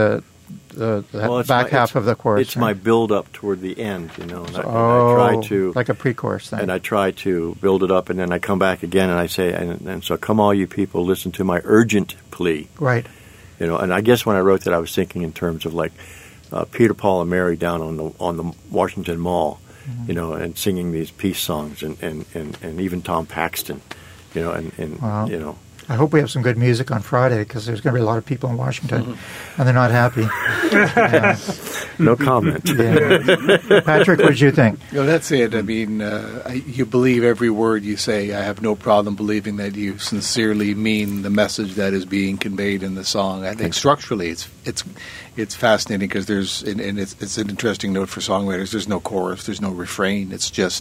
back half of the chorus. It's my build up toward the end, and I try to like a pre-chorus thing. And I try to build it up, and then I come back again, and I say, and so come all you people, listen to my urgent plea. Right. And I guess when I wrote that, I was thinking in terms of like Peter, Paul, and Mary down on the Washington Mall, and singing these peace songs, and even Tom Paxton, and. I hope we have some good music on Friday because there's going to be a lot of people in Washington, and they're not happy. No comment. Patrick, what did you think? No, that's it. I mean, you believe every word you say. I have no problem believing that you sincerely mean the message that is being conveyed in the song. I think structurally, it's fascinating because it's an interesting note for songwriters. There's no chorus, there's no refrain. It's just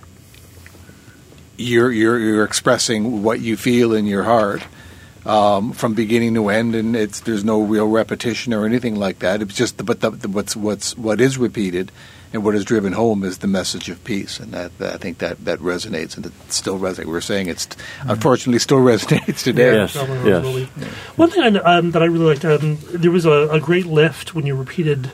you're expressing what you feel in your heart from beginning to end, and there's no real repetition or anything like that. It's just what is repeated and what is driven home is the message of peace, and that I think that resonates, and it still resonates. We're saying it's unfortunately still resonates today. Yes. One thing that I really liked, there was a great lift when you repeated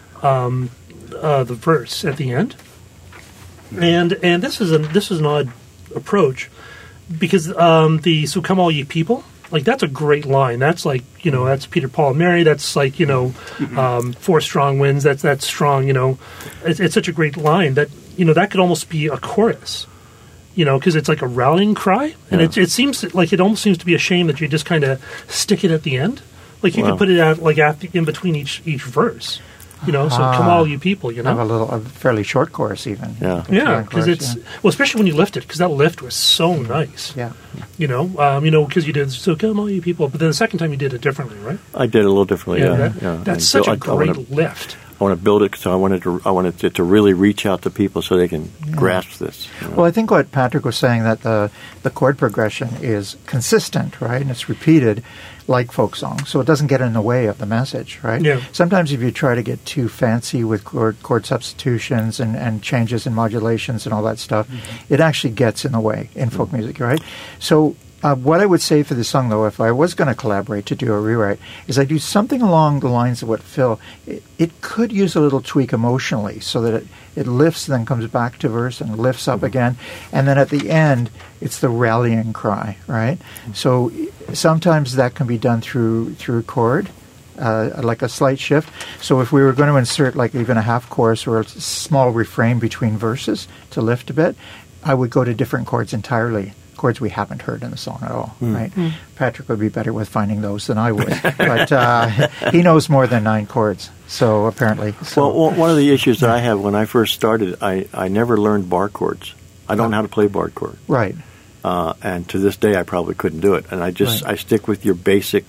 the verse at the end, and this is an odd approach because so come all ye people, like that's a great line. That's like that's Peter, Paul, and Mary. That's like four strong winds. That's strong. It's such a great line that that could almost be a chorus. Because it's like a rallying cry, and it seems like it almost seems to be a shame that you just kind of stick it at the end. Like you could put it out like in between each verse. So come all you people, Have a fairly short chorus even. Yeah, because well, especially when you lift it, because that lift was so nice. Yeah. Because you did, so come all you people, but then the second time you did it differently, right? I did it a little differently, That's such a great lift. I want to build it because I wanted it to really reach out to people so they can grasp this. Well, I think what Patrick was saying, that the chord progression is consistent, right, and it's repeated like folk songs, so it doesn't get in the way of the message, right? Yeah. Sometimes if you try to get too fancy with chord substitutions and changes in modulations and all that stuff, it actually gets in the way in folk music, right? So what I would say for this song, though, if I was going to collaborate to do a rewrite, is I do something along the lines of what Phil, it could use a little tweak emotionally so that it lifts and then comes back to verse and lifts up again. And then at the end, it's the rallying cry, right? So sometimes that can be done through chord, like a slight shift. So if we were going to insert like even a half chorus or a small refrain between verses to lift a bit, I would go to different chords entirely. Chords we haven't heard in the song at all, right? Patrick would be better with finding those than I would, but he knows more than 9 chords, so apparently. Well, one of the issues that I have when I first started, I never learned bar chords. I don't know how to play bar chord. Right. And to this day, I probably couldn't do it. And I stick with your basic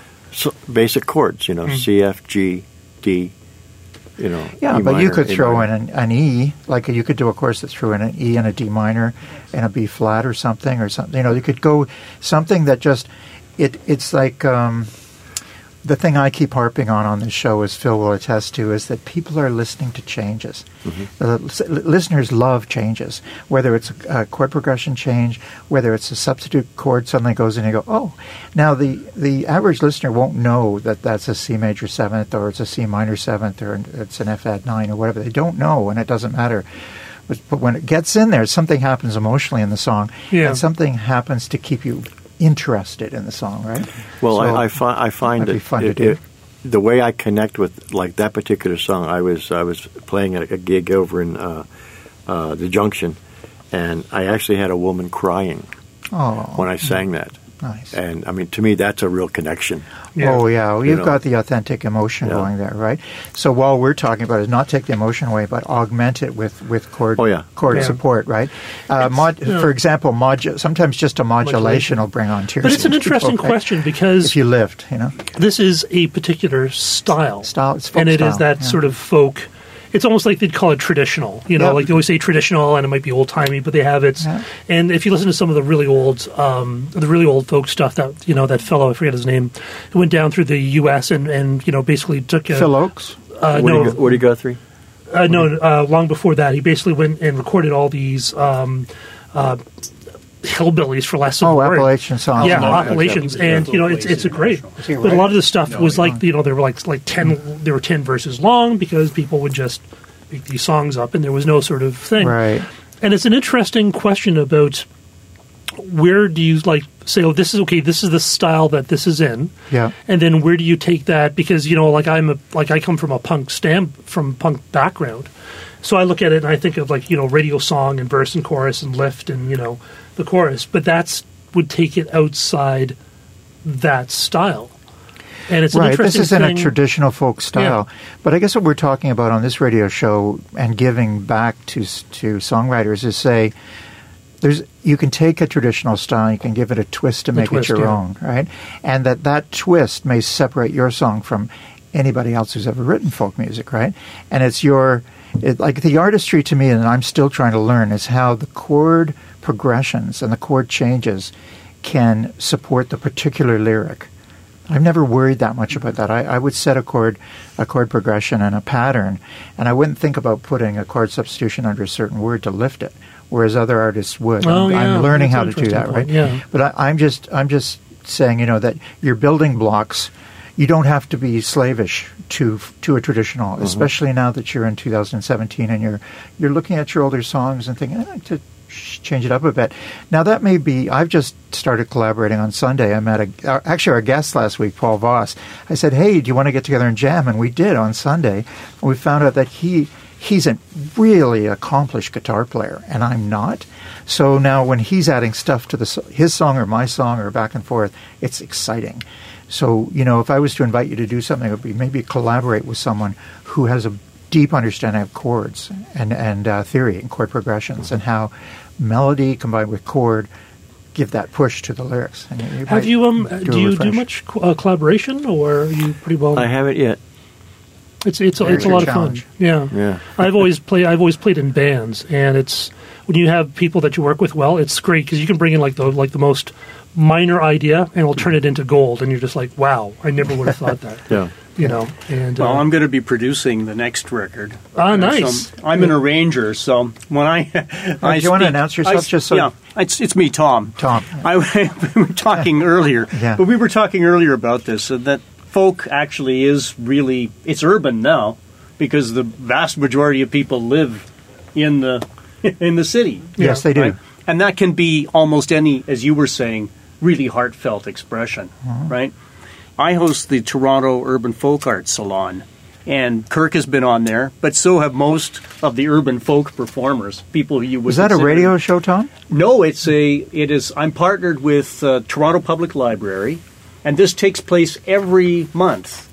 chords, C, F, G, D. Yeah, E but minor, you could A throw minor. in an E, like you could do a chorus that threw in an E and a D minor and a B flat or something. You could go something that just it's like the thing I keep harping on this show, as Phil will attest to, is that people are listening to changes. Listeners love changes, whether it's a chord progression change, whether it's a substitute chord suddenly goes in and you go, oh. Now, the average listener won't know that that's a C major 7th or it's a C minor 7th or it's an F add 9 or whatever. They don't know, and it doesn't matter. But when it gets in there, something happens emotionally in the song, and something happens to keep you interested in the song, right? Well, so I find it the way I connect with like that particular song. I was playing at a gig over in the Junction, and I actually had a woman crying when I sang that. Nice. And I mean, to me, that's a real connection. Yeah. Oh, yeah. Well, you've got the authentic emotion going there, right? So while we're talking about it, not take the emotion away, but augment it with chord support, right? For example, sometimes just a modulation will bring on tears. But it's an interesting question because if you lift, this is a particular style. It's folk and it style, is that sort of folk. It's almost like they'd call it traditional, like they always say traditional, and it might be old timey, but they have it. Yeah. And if you listen to some of the really old folk stuff, that that fellow, I forget his name, who went down through the U.S. and basically took Phil Oakes. Woody Guthrie. Long before that, he basically went and recorded all these hillbillies for less of a word. Appalachian songs. Yeah, Appalachians, and it's a great. But a lot of the stuff was like they were like 10. They were 10 verses long because people would just make these songs up, and there was no sort of thing. Right. And it's an interesting question about where do you say, oh, this is okay. This is the style that this is in. Yeah. And then where do you take that? Because I come from a punk background, so I look at it and I think of radio song and verse and chorus and lift and the chorus. But would take it outside that style. And it's right. This isn't a traditional folk style. Yeah. But I guess what we're talking about on this radio show and giving back to songwriters is say, you can take a traditional style, you can give it a twist to make it your own, right? And that twist may separate your song from anybody else who's ever written folk music, right? And it's like the artistry to me, and I'm still trying to learn, is how the chord progressions and the chord changes can support the particular lyric. I've never worried that much about that. I would set a chord progression and a pattern, and I wouldn't think about putting a chord substitution under a certain word to lift it, whereas other artists would. I'm learning how to do that, right? Yeah. But I'm just saying, that your building blocks, you don't have to be slavish to a traditional, especially now that you're in 2017 and you're looking at your older songs and thinking, I'd like to change it up a bit. Now that may be, I've just started collaborating on Sunday. I met our guest last week, Paul Voss. I said, hey, do you want to get together and jam? And we did on Sunday. And we found out that he's a really accomplished guitar player, and I'm not. So now when he's adding stuff to his song or my song or back and forth, it's exciting. So, if I was to invite you to do something, it would be maybe collaborate with someone who has a deep understanding of chords and theory and chord progressions and how melody combined with chord give that push to the lyrics. And have you do you do much collaboration, or are you pretty well? I haven't yet. It's a lot of fun. Yeah. I've always played in bands, and it's when you have people that you work with well, it's great because you can bring in the most minor idea and it'll turn it into gold, and you're just like, wow, I never would have thought that. Yeah. And I'm going to be producing the next record. Nice. So I'm an arranger, so when I do you want to announce yourself? It's me, Tom. We were talking earlier, but we were talking earlier about this that folk actually is really it's urban now because the vast majority of people live in the city. Yes, they do, right? And that can be almost any, as you were saying, really heartfelt expression, right? I host the Toronto Urban Folk Art Salon, and Kirk has been on there, but so have most of the urban folk performers, people you would consider. Is that a radio show, Tom? No, it is. I'm partnered with Toronto Public Library, and this takes place every month,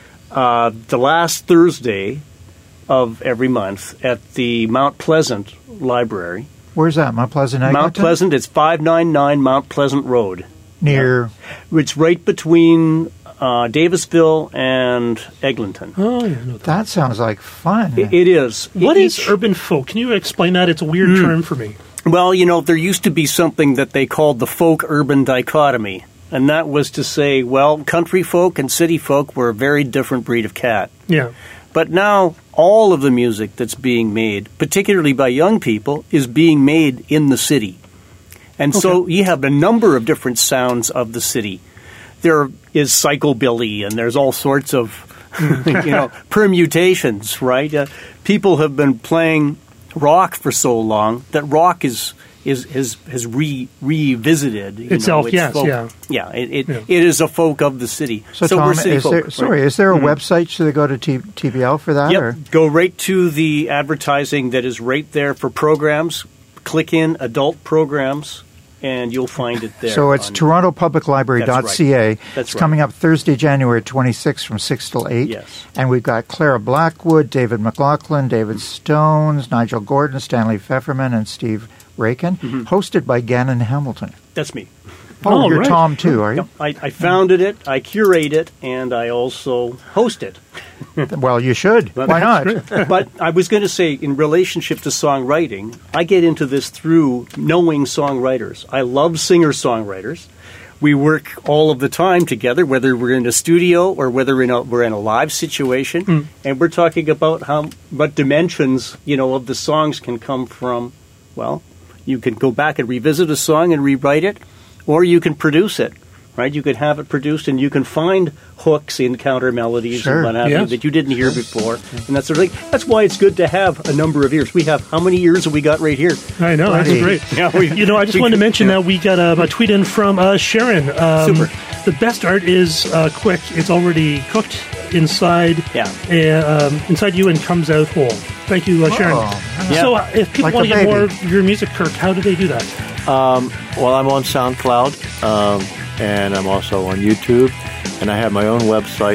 the last Thursday of every month at the Mount Pleasant Library. Where's that, Mount Pleasant? Mount Pleasant, it's 599 Mount Pleasant Road. Near? It's right between Davisville and Eglinton. Oh, yeah. That sounds like fun. It is. What is urban folk? Can you explain that? It's a weird term for me. Well, there used to be something that they called the folk-urban dichotomy, and that was to say, well, country folk and city folk were a very different breed of cat. Yeah. But now all of the music that's being made, particularly by young people, is being made in the city. And so you have a number of different sounds of the city. There is psychobilly, and there's all sorts of, permutations, right? People have been playing rock for so long that rock has revisited itself. It is a folk of the city. So Tom, we're city folk. Is there a website? Should they go to TBL for that? Yep. Or? Go right to the advertising that is right there for programs. Click in adult programs, and you'll find it there. So it's torontopubliclibrary.ca. That's right. Coming up Thursday, January 26th from 6 till 8. Yes. And we've got Clara Blackwood, David McLaughlin, David Stones, Nigel Gordon, Stanley Pfefferman, and Steve Rakin, hosted by Gannon Hamilton. That's me. Oh, you're right. Tom, too, are you? I founded it, I curate it, and I also host it. Well, you should. Why not? But I was going to say, in relationship to songwriting, I get into this through knowing songwriters. I love singer-songwriters. We work all of the time together, whether we're in a studio or whether we're in a live situation, and we're talking about what dimensions, of the songs can come from, well, You can go back and revisit a song and rewrite it, or you can produce it. Right, you could have it produced, and you can find hooks in counter melodies and what have you that you didn't hear before, and that sort of thing. That's why it's good to have a number of ears. We have how many ears have we got right here? I know, that's great. Yeah, I just wanted to mention that we got a tweet in from Sharon. Super. The best art is quick. It's already cooked inside. Inside you and comes out whole. Thank you, Sharon. So, if people want to get more of your music, Kirk, how do they do that? Well, I'm on SoundCloud. And I'm also on YouTube, and I have my own website,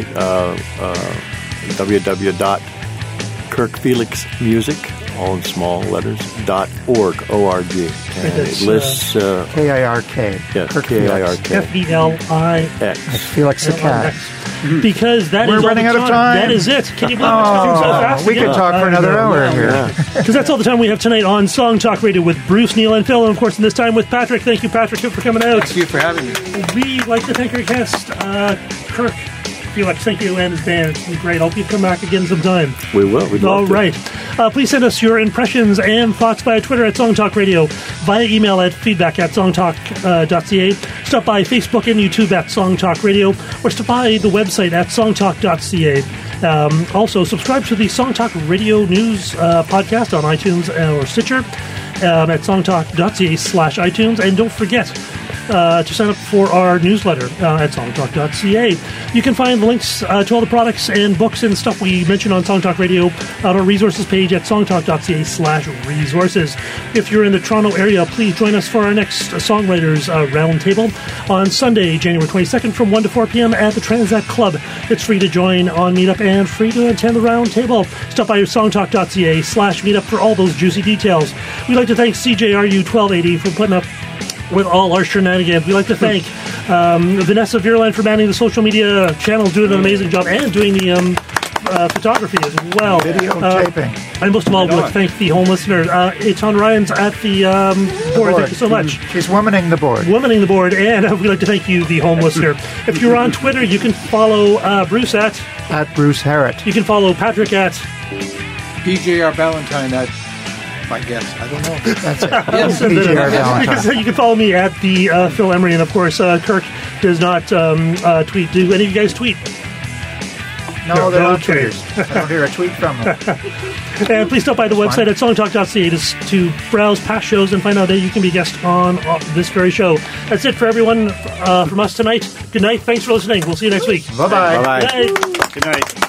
www.kirkfelixmusic, all in small letters, .org, O-R-G. And it lists... K-I-R-K. Yes, Kirk K-I-R-K. F-E-L-I-X. Felix the Cat. Because that We're is all running the out of time. That is it. Can you believe it's so fast? We could talk for another hour here. Because that's all the time we have tonight on Song Talk Radio with Bruce, Neil, and Phil, and of course, in this time with Patrick. Thank you, Patrick, for coming out. Thank you for having me. We'd like to thank our guest, Kirk Felix. Thank you, and his band. It's been great. I'll be come back again sometime. We will. We'd love all right. Please send us your impressions and thoughts via Twitter at Song Talk Radio, via email at feedback@songtalk.ca. Stop by Facebook and YouTube at Song Talk Radio, or stop by the website at songtalk.ca. Also, subscribe to the Song Talk Radio News podcast on iTunes or Stitcher at songtalk.ca/iTunes. And don't forget to sign up for our newsletter at songtalk.ca. You can find links to all the products and books and stuff we mentioned on Song Talk Radio on our resources page at songtalk.ca/resources. If you're in the Toronto area, please join us for our next Songwriters Roundtable on Sunday, January 22nd from 1 to 4 p.m. at the Transat Club. It's free to join on Meetup and free to attend the roundtable. Stop by songtalk.ca/meetup for all those juicy details. We'd like to thank CJRU 1280 for putting up with all our shenanigans. We'd like to thank Vanessa Vierland for manning the social media channel, doing an amazing job, and doing the photography as well. Videotaping. And most of all, we'd like to thank the home listener. Ton Ryan's at the board. Thank you so much. She's womaning the board. Womaning the board. And we'd like to thank you, the home listener. If you're on Twitter, you can follow Bruce at Bruce Harrett. You can follow Patrick at PJR Valentine at my guess. I don't know. That's it. PJR Valentine. You can follow me at the Phil Emery, and of course, Kirk does not tweet. Do any of you guys tweet? No, they're not tweeters. I don't hear a tweet from them. And please stop by the website at songtalk.ca to browse past shows and find out that you can be a guest on this very show. That's it for everyone from us tonight. Good night. Thanks for listening. We'll see you next week. Bye-bye. Bye-bye. Good night. Good night.